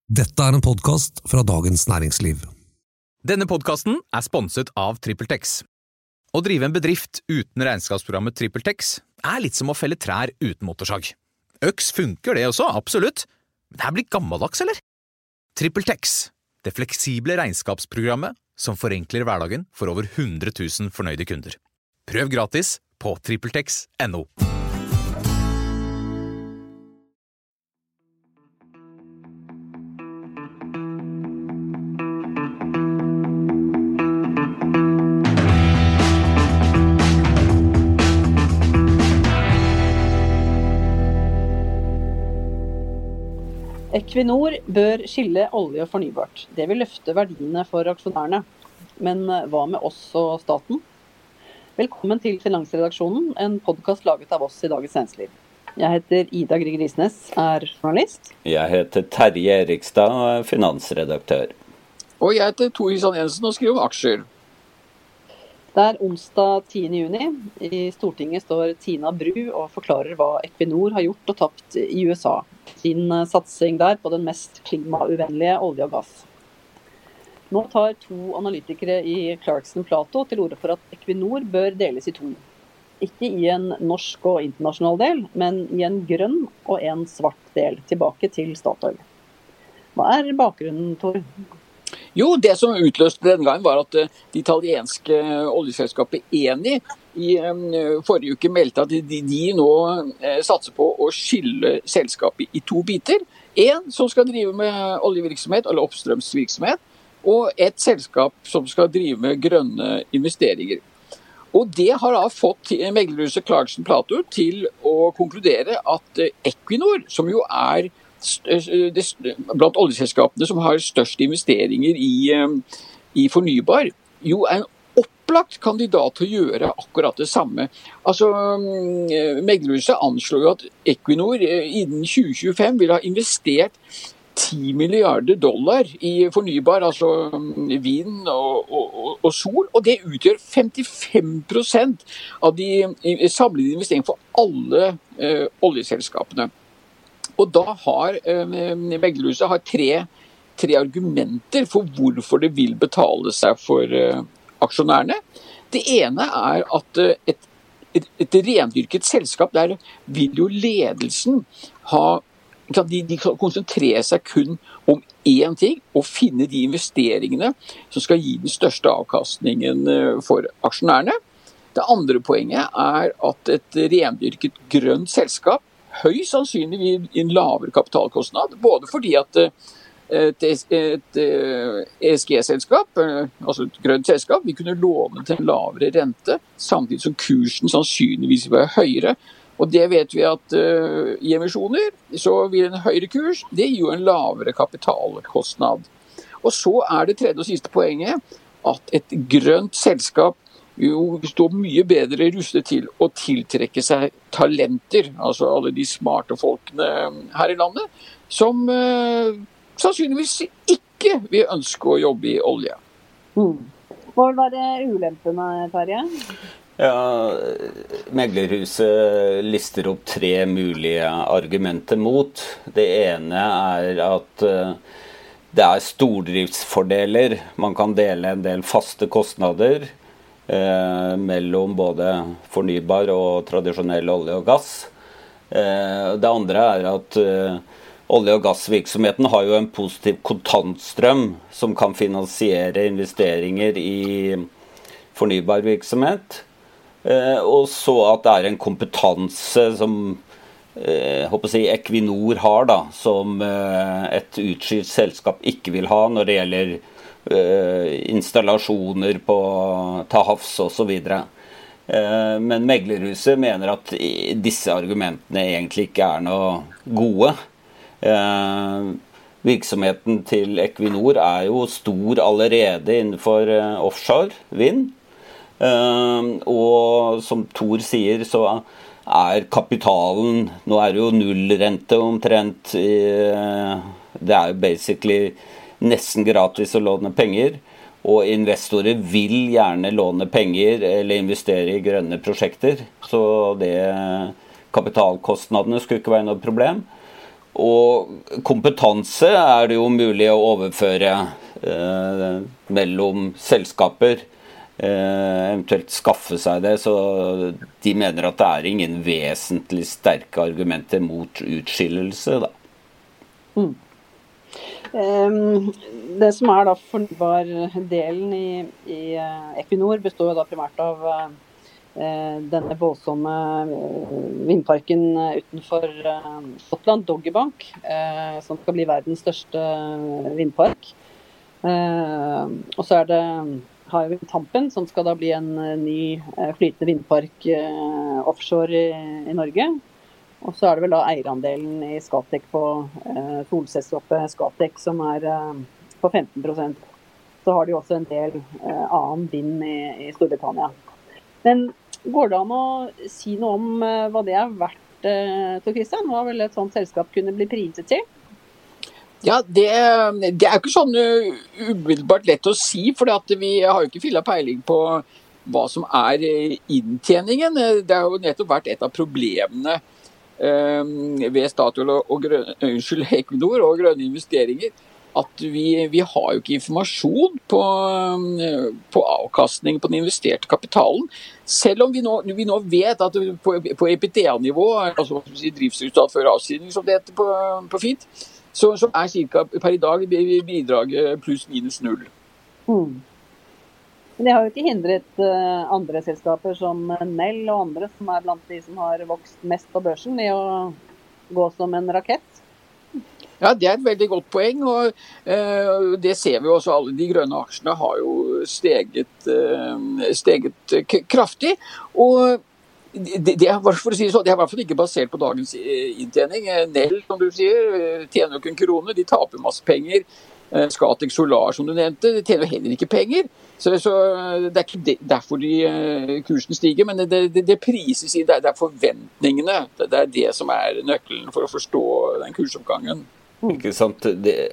Dette en podcast fra Dagens Næringsliv. Denne podcasten sponset av TrippelTex. Å drive en bedrift uten regnskapsprogrammet TrippelTex litt som å felle trær uten motorsag. Øks funker det også, absolutt. Men det blitt gammeldags, eller? TrippelTex, det fleksible regnskapsprogrammet som forenkler hverdagen for over 100 000 fornøyde kunder. Prøv gratis på TrippelTex.no. Equinor bør skille olje og fornybart. Det vil løfte verdiene for aksjonærene. Men hva med oss og staten? Velkommen til Finansredaksjonen, en podcast laget av oss i Dagens Næringsliv. Jeg heter Ida Grieg Risnes, journalist. Jeg heter Terje Erikstad, finansredaktør. Og jeg heter Tor Isan Jensen og skriver om aksjer. Det onsdag 10. juni. I Stortinget står Tina Bru og forklarer hva Equinor har gjort og tapt i USA. Sin satsing der på den mest klimauvennlige olje og gass. Nå tar 2 analytikere i Clarkson Platou til orde for at Equinor bør deles i 2. Ikke i en norsk og internasjonal del, men i en grønn og en svart del, tilbake til Statoil. Hva bakgrunnen, Tor? Jo, det som utløste denne gangen var at det italienske oljeselskapet Eni i forrige uke meldte at de nå satser på å skille selskapet i 2 biter. En som skal drive med oljevirksomhet eller oppstrømsvirksomhet, og et selskap som skal drive med grønne investeringer. Og det har da fått meglerhuset Clarkson Platou til å konkludere at Equinor, som jo blant oljeselskapene som har størst investeringer i fornybar, jo en opplagt kandidat til å gjøre akkurat det samme. Altså, meglerhuset anslår jo at Equinor innen 2025 vil ha investert $10 milliarder i fornybar, altså vind og sol, og det utgjør 55% av de samlede investeringene for alle oljeselskapene. Og da har meglerhuset 3 argumenter for hvorfor det vil betale seg for aksjonærene. Det ene at et rendyrket selskap, der vil jo ledelsen de konsentrere seg kun om én ting, og finne de investeringene som skal gi den største avkastningen for aksjonærene. Det andre poenget at et rendyrket grønt selskap høyst sannsynlig vil en lavere kapitalkostnad, både fordi at et ESG-selskap, altså et grønt selskap, vil kunne låne til en lavere rente, samtidig som kursen sannsynligvis vil være høyere. Og det vet vi at i emisjoner så vil en høyere kurs, det gir jo en lavere kapitalkostnad. Og så det tredje og siste poenget, at et grønt selskap jo står mye bedre rustet til å tiltrekke seg talenter, altså alle de smarte folkene her i landet, som sannsynligvis ikke vil ønske å jobbe i olje. Hva vil være ulempene, Terje? Ja, meglerhuset lister opp 3 mulige argumenter mot. Det ene at det stordriftsfordeler. Man kan dele en del faste kostnader mellom både fornybar og tradisjonell olje og gass. Det andre at olje- og gassvirksomheten har jo en positiv kontantstrøm som kan finansiere investeringer i fornybar virksomhet. Og så at det en kompetanse som Equinor har da, som et utskilt selskap ikke vil ha når det gjelder installasjoner til havs og så videre. Men meglerhuset mener at disse argumentene egentlig ikke noe gode. Virksomheten til Equinor jo stor allerede innenfor offshore vind. Og som Tor sier, så kapitalen, nå det jo nullrente omtrent, det jo basically nesten gratis å låne penger, og investorer vil gjerne låne penger eller investere i grønne prosjekter, så kapitalkostnadene skulle ikke være noe problem. Og kompetanse det jo mulig å overføre mellom selskaper, eventuelt skaffe seg det, så de mener at det ingen vesentlig sterke argumenter mot utskillelse da. Det som da fornybar-delen i Equinor består jo da primært av denne voldsomme vindparken utenfor Skottland, Dogger Bank, som skal bli verdens største vindpark. Og så har vi Tampen, som skal da bli en ny flytende vindpark offshore i Norge. Og så det vel da eierandelen i Scatec på solselskapet Scatec, som på 15%. Så har de også en del annen vind i Storbritannia. Men går det an å si noe om hva det verdt, Tor Christian? Hva vil et sånt selskap kunne bli priset til? Ja, det jo ikke sånn umiddelbart lett å si, for vi har jo ikke filla peiling på hva som inntjeningen. Det har jo nettopp vært et av problemene ved Statoil og Equinor og grønne investeringer, at vi har jo ikke informasjon på avkastning på den investerte kapitalen. Selv om vi nå vet at på EBITDA-nivå, altså driftsresultat før avskrivning, som det heter på fint, så cirka per i dag bidraget pluss minus 0. Men det har jo ikke hindret andre selskaper som Nell og andre, som blant de som har vokst mest på børsen, i å gå som en rakett. Ja, det et veldig godt poeng, og det ser vi også. Alle de grønne aksjene har jo steget kraftig, og det for å si det sånn, det i hvert fall ikke basert på dagens inntjening. Nell, som du sier, tjener jo ikke en krone, de taper masse penger. Scatec Solar, som du nevnte, det tjener jo heller ikke penger. Så det ikke derfor kursen stiger, men det prises i, det forventningene. Det det som nøkkelen for å forstå den kursoppgangen. Ikke sant? Det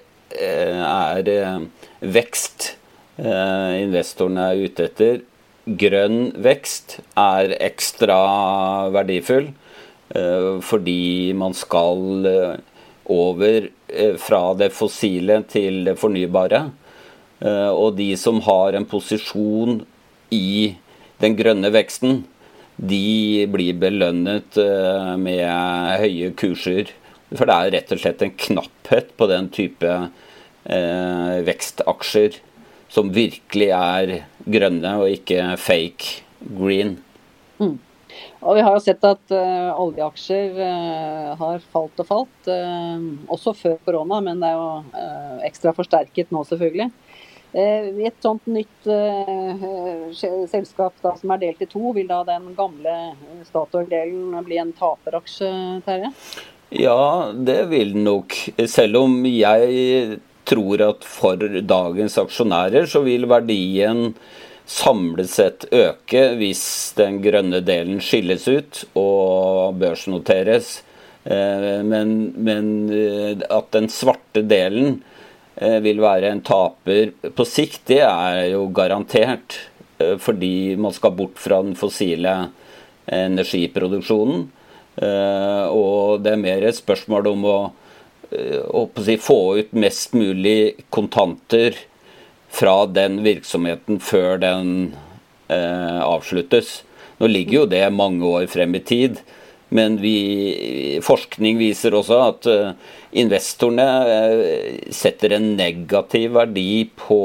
vekst investorene ute etter. Grønn vekst ekstra verdifull fordi man skal over fra det fossile til det fornybare. Og de som har en posisjon i den grønne veksten, de blir belønnet med høye kurser. For det rett og slett en knapphet på den type vekstaksjer som virkelig grønne og ikke fake green. Og vi har jo sett at oljeaksjer har falt og falt, også før korona, men det jo ekstra forsterket nå selvfølgelig. I et sånt nytt selskap da, som delt i to, vil da den gamle Statoil-delen bli en taperaksje, Terje? Ja, det vil nok. Selv om jeg tror at for dagens aksjonærer så vil verdien samlet sett øke hvis den grønne delen skilles ut og børsnoteres. Men at den svarte delen vil være en taper på sikt, det jo garantert. Fordi man skal bort fra den fossile energiproduksjonen. Og det mer et spørsmål om å få ut mest mulig kontanter fra den virksomheten før den avsluttes. Nå ligger jo det mange år frem i tid, men forskning viser også at investorene setter en negativ verdi på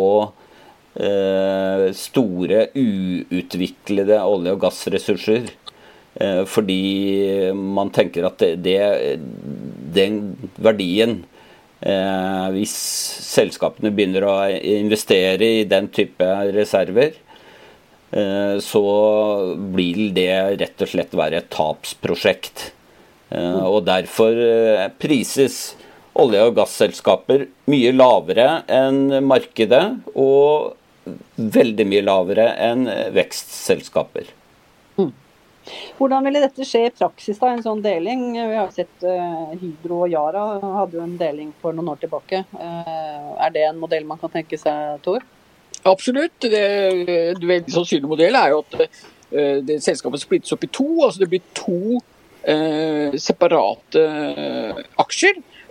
store uutviklede olje- og gassressurser. Fordi man tenker at den verdien, hvis selskapene begynner å investere i den type reserver, så vil det rett og slett være et tapsprosjekt. Og derfor prises olje- og gasselskaper mye lavere enn markedet, og veldig mye lavere enn vekstselskaper. Hvordan ville dette skje i praksis da, en sånn deling? Vi har sett Hydro og Yara hadde jo en deling for noen år tilbake. Det en modell man kan tenke seg, Tor? Absolutt. Det veldig sannsynlige modell jo at det selskapet splittes opp i to. Altså det blir to separate aksjer.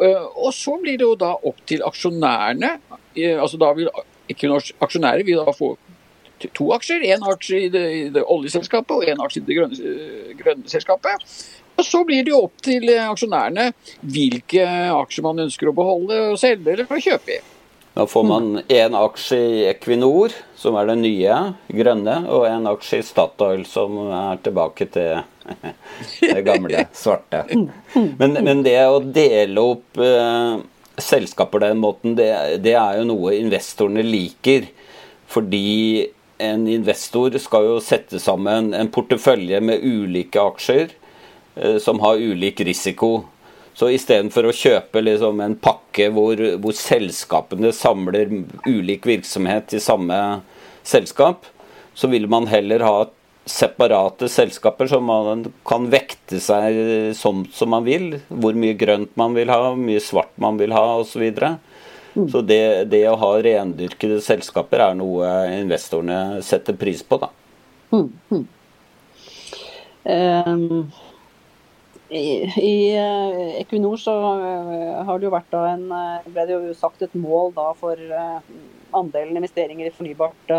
Og så blir det jo da opp til aksjonærene, altså da vil Equinors aksjonærer vil da få 2 aksjer, en aksje i det oljeselskapet og en aksje i det grønne selskapet. Og så blir det jo opp til aksjonærene hvilke aksjer man ønsker å beholde og selge eller å kjøpe i. Da får man en aksje i Equinor, som det nye, grønne, og en aksje i Statoil, som tilbake til det gamle, svarte. Men det å dele opp selskaper på den måten, det jo noe investorene liker. Fordi en investor skal jo sette sammen en portefølje med ulike aksjer som har ulik risiko. Så i stedet for å kjøpe liksom en pakke hvor selskapene samler ulik virksomhet i samme selskap, så vil man heller ha separate selskaper som man kan vekte seg som man vil, hvor mye grønt man vil ha, hvor mye svart man vil ha og så videre. Så det å ha rendyrkede selskaper noe investorene setter pris på da. I Equinor så har det jo vært da ble det jo sagt et mål da for andelen investeringer i fornybart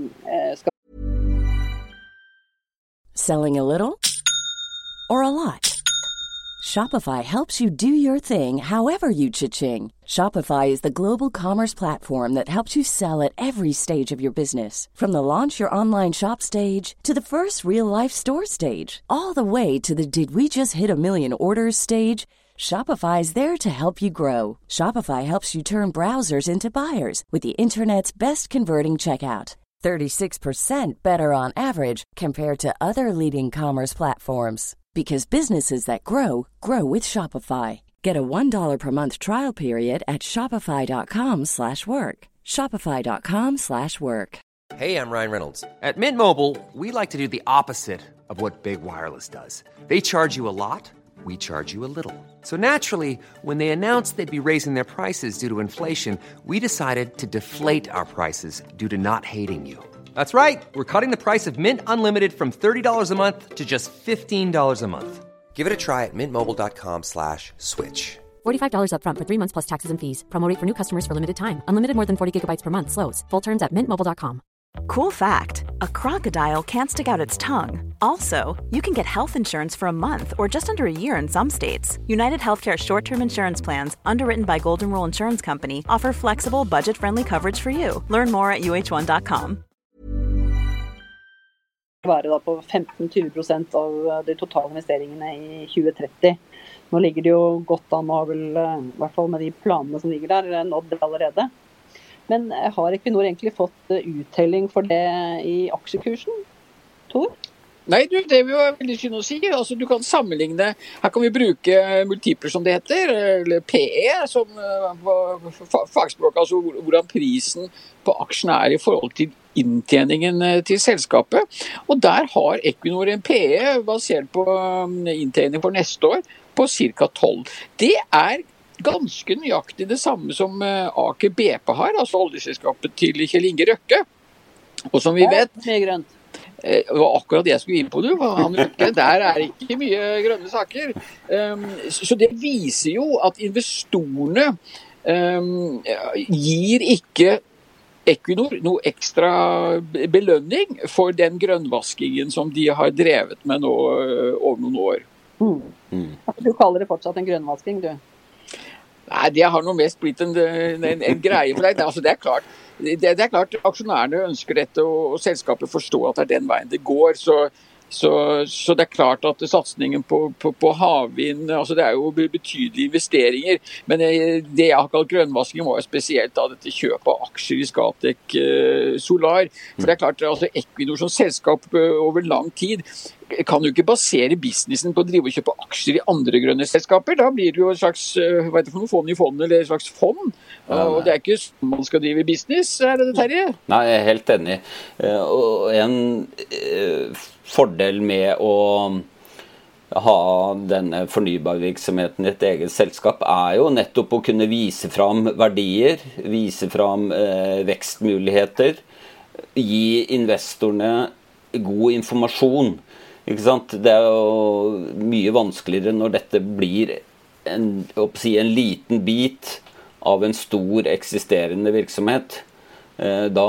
Selling a little or a lot? Shopify helps you do your thing however you cha-ching. Shopify is the global commerce platform that helps you sell at every stage of your business. From the launch your online shop stage to the first real-life store stage, all the way to the did we just hit a million orders stage. Shopify is there to help you grow. Shopify helps you turn browsers into buyers with the internet's best converting checkout. 36% better on average compared to other leading commerce platforms. Because businesses that grow, grow with Shopify. Get a $1 per month trial period at shopify.com/work. Shopify.com/work. Hey, I'm Ryan Reynolds. At Mint Mobile, we like to do the opposite of what Big Wireless does. They charge you a lot, we charge you a little. So naturally, when they announced they'd be raising their prices due to inflation, we decided to deflate our prices due to not hating you. That's right. We're cutting the price of Mint Unlimited from $30 a month to just $15 a month. Give it a try at mintmobile.com/switch. $45 up front for 3 months plus taxes and fees. Promo rate for new customers for limited time. Unlimited more than 40 gigabytes per month. Slows full terms at mintmobile.com. Cool fact, a crocodile can't stick out its tongue. Also, you can get health insurance for a month or just under a year in some states. United Healthcare short-term insurance plans, underwritten by Golden Rule Insurance Company, offer flexible, budget-friendly coverage for you. Learn more at uh1.com. Være da på 15-20% av de totale investeringene i 2030. Nå ligger det jo godt an, og har vel, i hvert fall med de planene som ligger der, nådd det allerede. Men har Equinor egentlig fått uttelling for det i aksjekursen, Tor? Nei, det vil jo veldig synd å si. Altså, du kan sammenligne, her kan vi bruke multipler som det heter, eller PE som fagspråk, altså hvordan prisen på aksjen i forhold til inntjeningen til selskapet. Og der har Equinor en PE basert på inntjening for neste år på ca. 12. Det ganske nøyaktig det samme som Aker BP har, altså oljeselskapet til Kjell Inge Røkke. Og som vi vet... Mye grønt. Det var akkurat det jeg skulle inn på nå, han Røkke, der ikke mye grønne saker. Så det viser jo at investorene gir ikke Equinor noe ekstra belønning for den grønnvaskingen som de har drevet med nå over noen år. Du kaller det fortsatt en grønnvasking, du? Nei, det har noe mest blitt en greie for deg. Altså, det klart. Det klart aksjonærene ønsker dette, og selskapet forstår at det den veien det går, så det klart at satsningen på havvind, altså det jo betydelige investeringer, men det jeg har kalt grønnvaskingen var jo spesielt da dette kjøpet av aksjer i Scatec Solar, for det klart altså Equinor som selskap over lang tid kan jo ikke basere businessen på å drive og kjøpe aksjer i andre grønne selskaper. Da blir det jo et slags, hva det for noe, fond i fondet, eller et slags fond. Og det ikke sånn man skal drive business, det Terje? Nei, jeg helt enig. Og en fordel med å ha denne fornybarvirksomheten i et eget selskap jo nettopp å kunne vise fram verdier, vise fram vekstmuligheter, gi investorene god informasjon. Ikke sant? Det jo mye vanskeligere når dette blir en liten bit av en stor eksisterende virksomhet. Da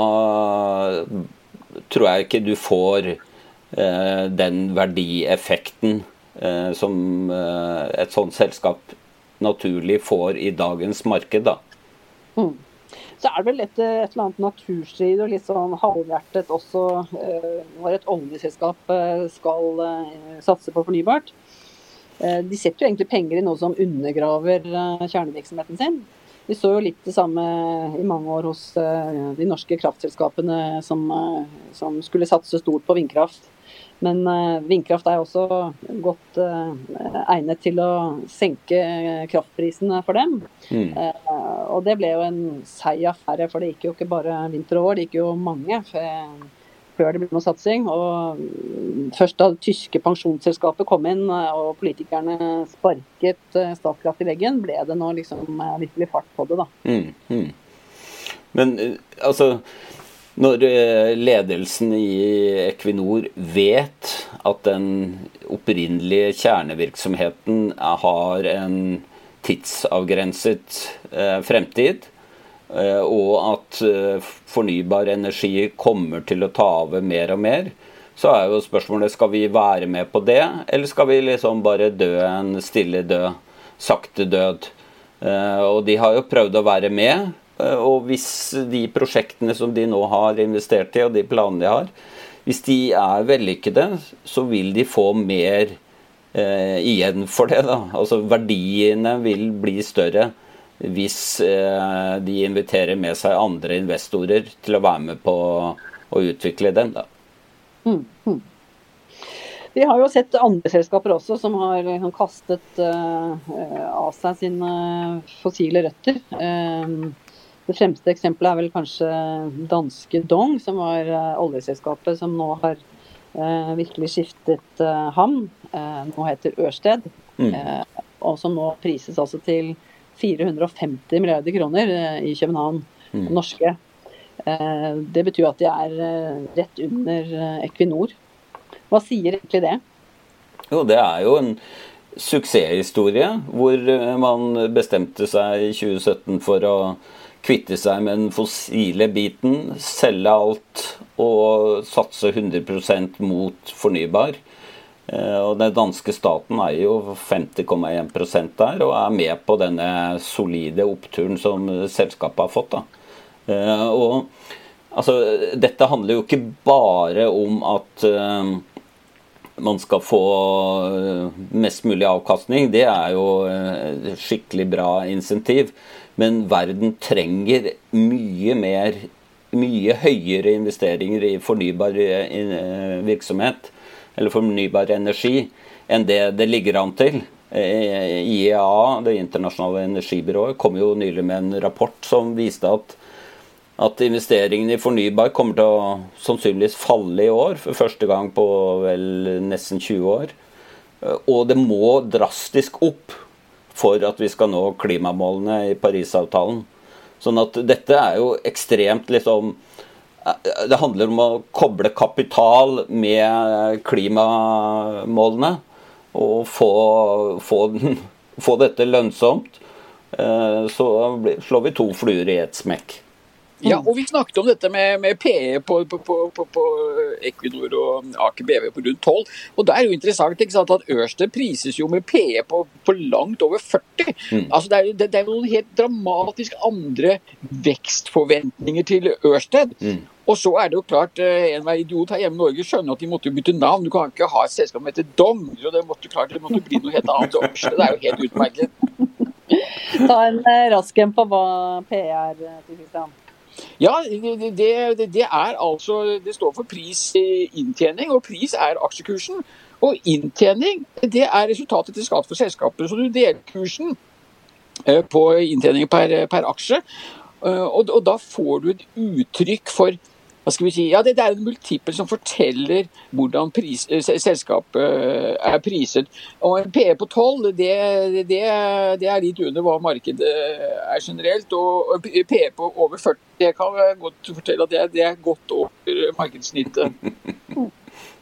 tror jeg ikke du får den verdieffekten som et sånt selskap naturlig får i dagens marked da. Så det vel et eller annet naturstrid og litt sånn halvhjertet også når et oljeselskap skal satse på fornybart. De setter jo egentlig penger i noe som undergraver kjernevirksomheten sin. Vi så jo litt det samme i mange år hos de norske kraftselskapene som skulle satse stort på vindkraft. Men vindkraft er også godt egnet til å senke kraftprisene for dem. Og det ble jo en seig affære, for det gikk jo ikke bare vinter og år, det gikk jo mange før det ble noe satsing. Og først da tyske pensjonsselskapet kom inn og politikerne sparket Statkraft i veggen, ble det nå liksom virkelig fart på det da. Men altså, når ledelsen i Equinor vet at den opprinnelige kjernevirksomheten har en tidsavgrenset fremtid, og at fornybar energi kommer til å ta over mer og mer, så jo spørsmålet, skal vi være med på det, eller skal vi liksom bare dø en stille død, sakte død? Og de har jo prøvd å være med, og hvis de prosjektene som de nå har investert i, og de planene de har, hvis de vellykkede, så vil de få mer igjen for det da. Altså verdiene vil bli større hvis de inviterer med seg andre investorer til å være med på å utvikle den da. Vi har jo sett andre selskaper også som har kastet av seg sine fossile røtter. Det fremste eksempelet vel kanskje danske Dong, som var oljeselskapet som nå har virkelig skiftet havn. Nå heter Ørsted, og som nå prises altså til 450 milliarder kroner i København, norske. Det betyr at de rett under Equinor. Hva sier egentlig det? Jo, det jo en suksesshistorie, hvor man bestemte seg i 2017 for å kvitte seg med den fossile biten, selge alt og satse 100% mot fornybar. Og den danske staten jo 50,1% der, og med på denne solide oppturen som selskapet har fått da. Og altså, dette handler jo ikke bare om at man skal få mest mulig avkastning, det jo skikkelig bra insentiv. Men verden trenger mye høyere investeringer i fornybar virksomhet, eller fornybar energi, enn det ligger an til. IEA, det internasjonale energibyrået, kom jo nylig med en rapport som viste at investeringene i fornybar kommer til å sannsynligvis falle i år, for første gang på vel nesten 20 år. Og det må drastisk opp for at vi skal nå klimamålene i Paris-avtalen. Sånn at dette jo ekstremt liksom, det handler om å koble kapital med klimamålene, og få dette lønnsomt, så slår vi 2 fluer i et smekk. Ja, og vi snakket om dette med PE på Equinor og Aker BV på rundt 12, og det jo interessant ikke sant, at Ørsted prises jo med PE på langt over 40. Altså det noen helt dramatisk andre vekstforventninger til Ørsted. Og så det jo klart, enhver idiot her hjemme i Norge skjønner at de måtte jo bytte navn. Du kan ikke ha et selskap som heter Dong, så det måtte bli noe helt annet. Ørsted jo helt utmerket. Ta en rask en på hva PE til Kristian. Ja, det altså, det står for prisinntjening, og pris aksjekursen. Og inntjening, det resultatet til skatt for selskaper. Så du deler kursen på inntjening per aksje, og da får du et uttrykk for, hva skal vi si, ja, det en multiple som forteller hvordan selskapet priset. Og en PE på 12, det litt under hva markedet generelt, og en PE på over 40, det kan godt fortelle at det godt over markedssnittet.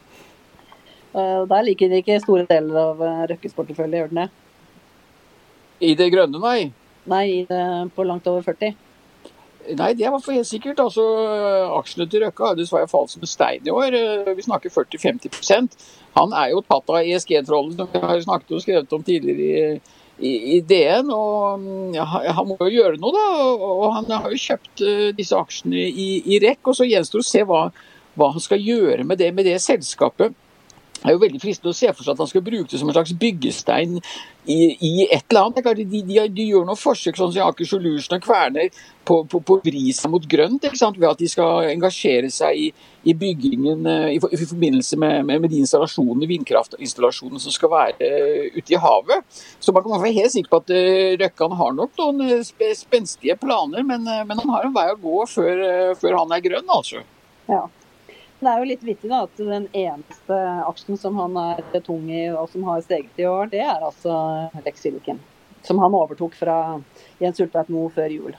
Der liker de ikke store deler av Røkkes portefølje, gjør den det? I det grønne, nei. Nei, på langt over 40. Nei, det var for helt sikkert. Altså, aksjene til Røkke har dessverre falt som en stein i år. Vi snakker 40-50%. Han jo tatt av ESG-trollen, som vi har snakket og skrevet om tidligere i DN. Og ja, han må jo gjøre noe, da. Og han har jo kjøpt disse aksjene i REC, og så gjenstår å se hva han skal gjøre med det selskapet. Det jo veldig fristende å se for seg at han skal bruke det som en slags byggestein i et eller annet. Det klart, de gjør noen forsøk, sånn som Aker Solutions og Kverner, på å vri seg mot grønt, ikke sant? Ved at de skal engasjere seg i byggingen i forbindelse med de installasjonene, vindkraftinstallasjonene som skal være ute i havet. Så man kan være helt sikker på at Røkkan har nok noen spenstige planer, men han har en vei å gå før han grønn, altså. Ja. Det jo litt vittig da, at den eneste aksjen som han tung i og som har steget i år, det altså Rex Silicon, som han overtok fra Jens Ulltveit-Moe før jul.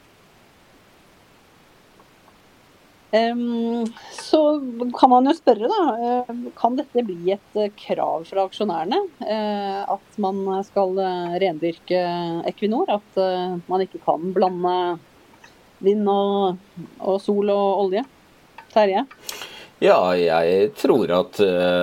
Så kan man jo spørre da, kan dette bli et krav fra aksjonærene, at man skal rendyrke Equinor, at man ikke kan blande vind og sol og olje? Terje? Ja, jeg tror at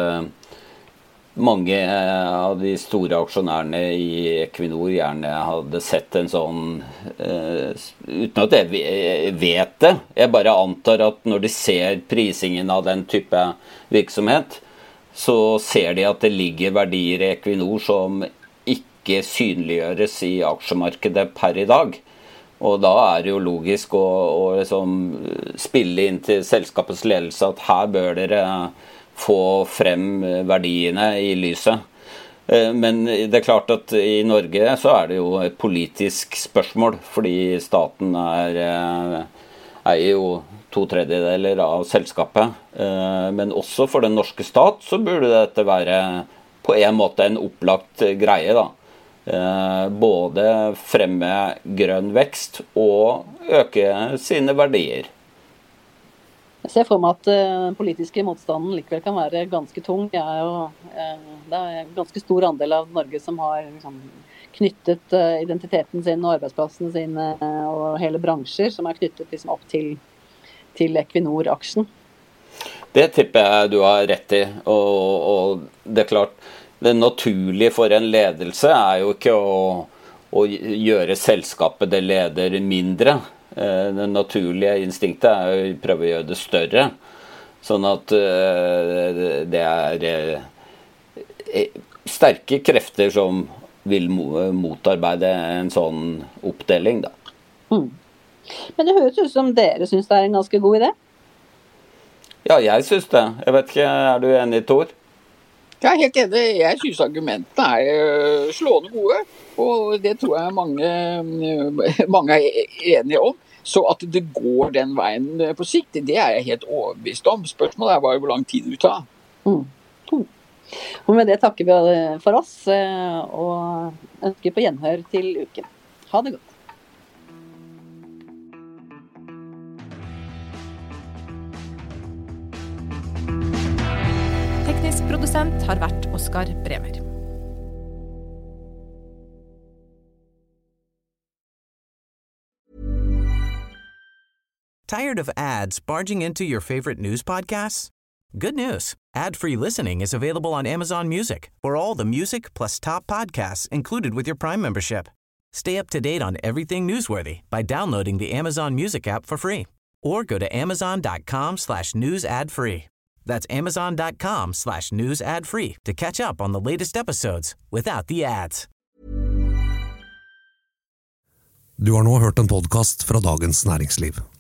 mange av de store aksjonærene i Equinor gjerne hadde sett en sånn, uten at jeg vet det, jeg bare antar at når de ser prisingen av den type virksomhet, så ser de at det ligger verdier i Equinor som ikke synliggjøres i aksjemarkedet per i dag. Og da det jo logisk å liksom spille inn til selskapets ledelse at her bør dere få frem verdiene i lyset. Men det klart at i Norge så det jo et politisk spørsmål, fordi staten jo 2/3 av selskapet. Men også for den norske stat så burde dette være på en måte en opplagt greie da. Både fremme grønn vekst og øke sine verdier. Jeg ser for meg at den politiske motstanden likevel kan være ganske tung. Det en ganske stor andel av Norge som har liksom knyttet identiteten sin og arbeidsplassene sine og hele bransjer som knyttet liksom opp til Equinor-aksjen. Det tipper jeg du har rett i, og det klart det naturlige for en ledelse jo ikke å gjøre selskapet det leder mindre. Det naturlige instinktet å prøve å gjøre det større. Sånn at det sterke krefter som vil motarbeide en sånn oppdeling. Da. Men det høres ut som dere synes det en ganske god idé? Ja, jeg synes det. Jeg vet ikke, du enig, Tor? Jeg helt enig. Jeg synes argumentene slående gode, og det tror jeg mange enige om. Så at det går den veien på sikt, det jeg helt overbevist om. Spørsmålet bare hvor lang tid det tar. Og med det takker vi for oss, og ønsker på gjenhør til uken. Ha det godt. Teknisk produsent har vært Oskar Bremer. Tired of ads barging into your favorite news podcasts? Good news. Ad-free listening is available on Amazon Music for all the music plus top podcasts included with your Prime membership. Stay up to date on everything newsworthy by downloading the Amazon Music app for free or go to amazon.com/news ad free. That's amazon.com/news ad free to catch up on the latest episodes without the ads. Du har nå hørt en podcast fra Dagens Næringsliv.